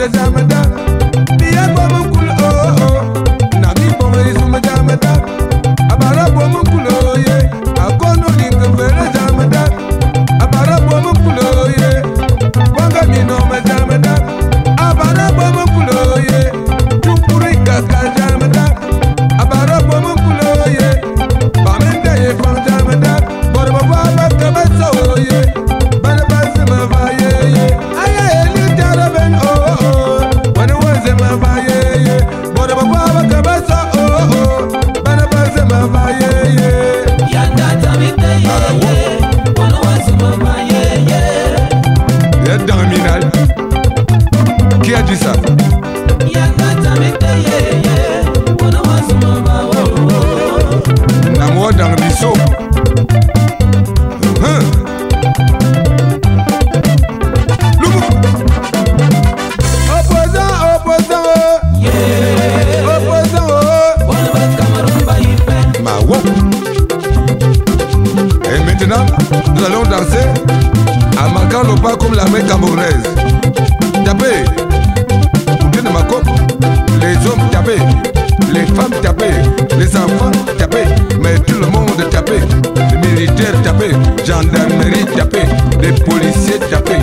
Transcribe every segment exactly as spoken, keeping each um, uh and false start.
Nous allons danser en marquant le pas comme l'armée camerounaise. Tapez, de ma coque, les hommes tapez, les femmes tapez, les enfants tapez, mais tout le monde tapez, les militaires tapez, gendarmerie tapez, les policiers tapez.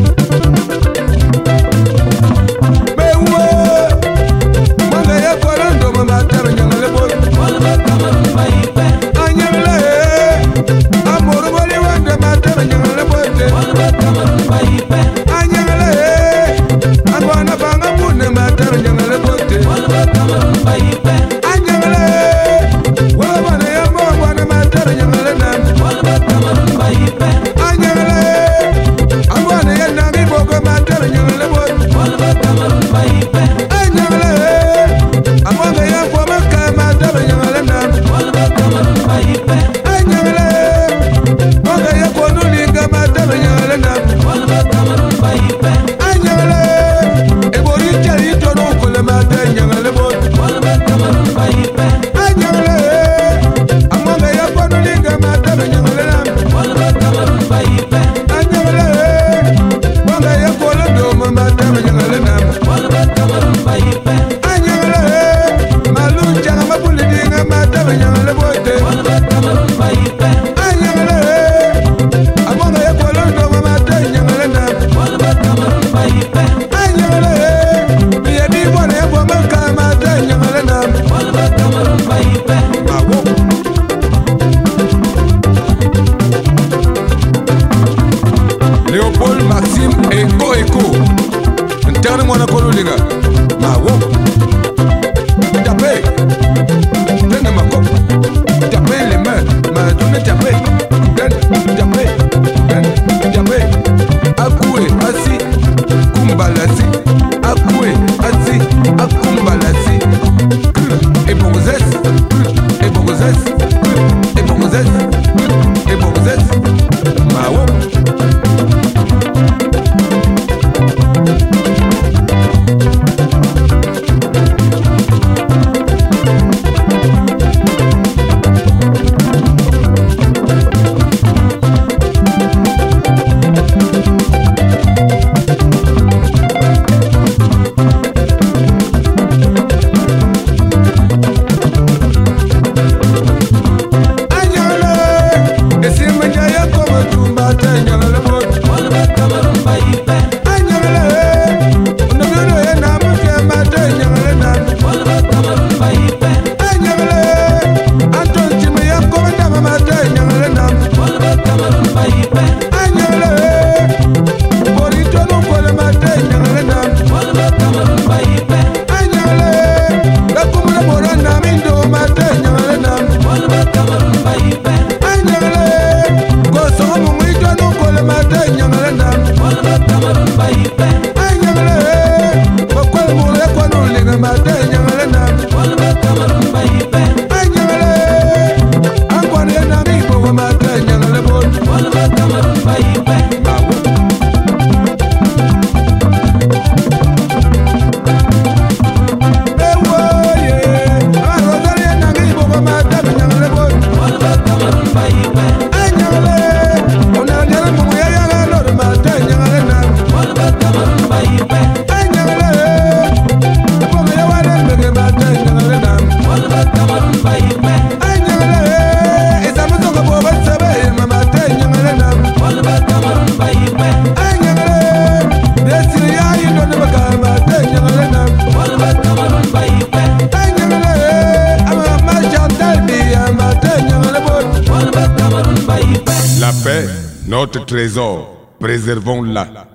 Mais ouais, moi d'ailleurs quoi l'on doit m'attendre, il y en a le bon. Léopold Maxime Eko Eko Interne mwana kolo linga Mawo Tapé Donne ma coupe Tapé les mains Ma donne tapé Donne tapé Donne tapé Akoué assis Kumbalasi Akoué assis Akumbalasi Et Bogozès Et Bogozès Et Bogozès Et Bogozès Mawo Bye. La paix, notre trésor, préservons-la.